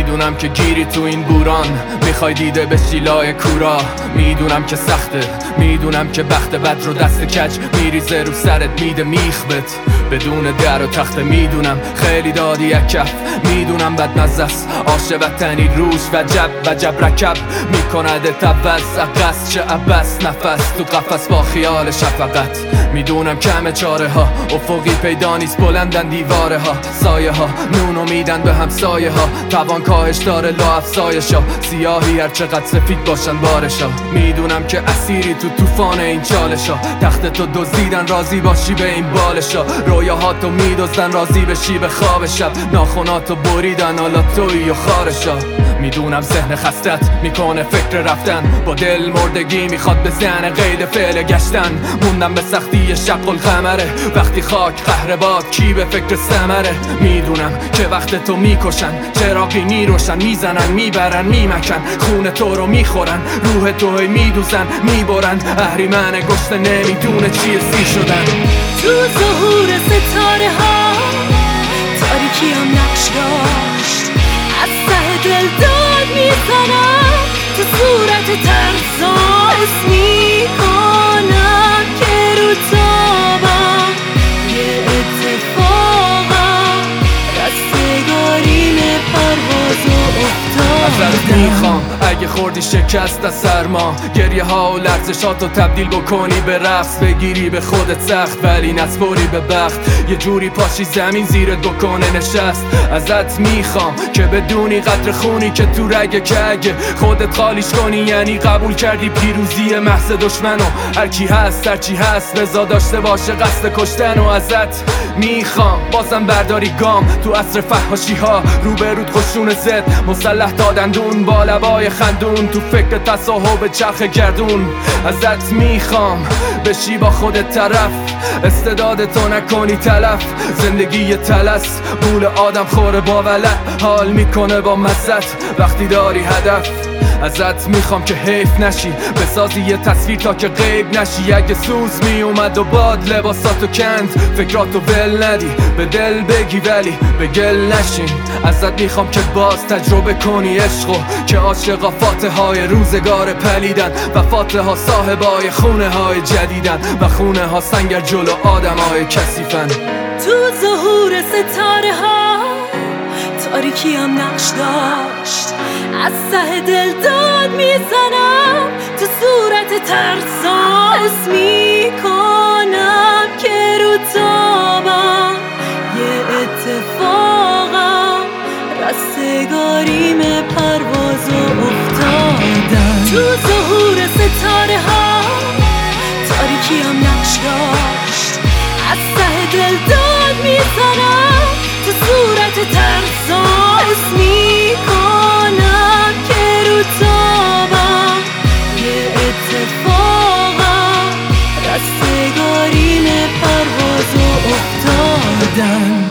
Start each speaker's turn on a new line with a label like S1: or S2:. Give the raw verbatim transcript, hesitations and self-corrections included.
S1: میدونم که گیری تو این بوران، میخوای دیده بشی لای کورا. میدونم که سخته، میدونم که بخت بد رو دست کج میریزه رو سرت میده میخبت بدون در و تخته. میدونم خیلی دادی یک کف، میدونم بد مزست آش وطنی روش وجب وجب رکب میکند تبز اقص چه عبس نفس تو قفس با خیال شفقت. میدونم کم چاره ها افقی پیدا نیست بلندن دیواره ها، سایه ها نونو میدن به همسایه ها، توان کاهش داره لا افزایش ها، سیاهی هر چقدر سفید باشن بارش ها. میدونم که اسیری تو طوفان این چالش ها، تخت تو دزدیدن راضی باشی به این بالش ها، رویاهاتو میدزدن راضی بشی به خواب شب، ناخوناتو بریدن حالا تویی و خارش ها. میدونم ذهن خستت میکنه فکر رفتن، با دل مردگی میخواد بزنه قید فعل گشتن. موندم به سختی شق القمره، وقتی خاک قهر باد کی به فکر ثمره. میدونم که وقت تو میکشن، چراغی میروشن میزنن میبرن میمکن، خون تو رو میخورن روح تو هی میدوزن میبرن. اهریمن گشته نمیدونه چیه سی شدن.
S2: تو ظهور ستاره ها تاریکی هم نقش داشت، از ته دل داد میزنم تو صورت ترسا اسم میکنم که رو تابم یه اتفاقم رستگاریم پرواز و
S1: ازت میخوام اگه خوردی شکست از سرما، گریه ها و لرزشاتو تبدیل بکنی به رقص، بگیری به خودت سخت ولی نسپری به بخت، یه جوری پاشی زمین زیرت بکنه نشست. ازت میخوام که بدونی قدر خونی که تو رگ که اگه خودت خالیش کنی یعنی قبول کردی پیروزی محض دشمنو. هر کی هست هر چی هست رضا داشته باشه قصد کشتن. و ازت میخوام بازم برداری گام تو عصر فحاشی ها، روبرود خشون زد مسلح دادندون با لبای خندون، تو فکر تصاحب چرخ گردون. ازت میخوام بشی با خودت طرف، استعداد تو نکنی تلف. زندگی تلس بول آدم خوره با ولع، حال میکنه با مزت وقتی داری هدف. ازت میخوام که حیف نشی بسازی یه تصویر تا که غیب نشی. اگه سوز میومد و باد لباساتو کند، فکراتو ول ندی به دل بگی ولی به گل نشین. ازت میخوام که باز تجربه کنی عشقو، که عاشقا فاتحه های روزگار پلیدن و فاتحه ها صاحبای خونه های جدیدن و خونه ها سنگر جلو آدم های کثیفن.
S2: تو ظهور ستاره ها تاریکی هم نقش داشت، از ته دل داد میزنم تو صورت ترسا اسم میکنم که رو تابم یه اتفاقم رستگاریم پرواز و افتادن. تو ظهور ستاره ها تاریکی هم نقش داشت، از ته دل داد میزنم تو صورت ترسا اسم میکنم که رو تابم یه اتفاقم رستگاریم پرواز و افتادن.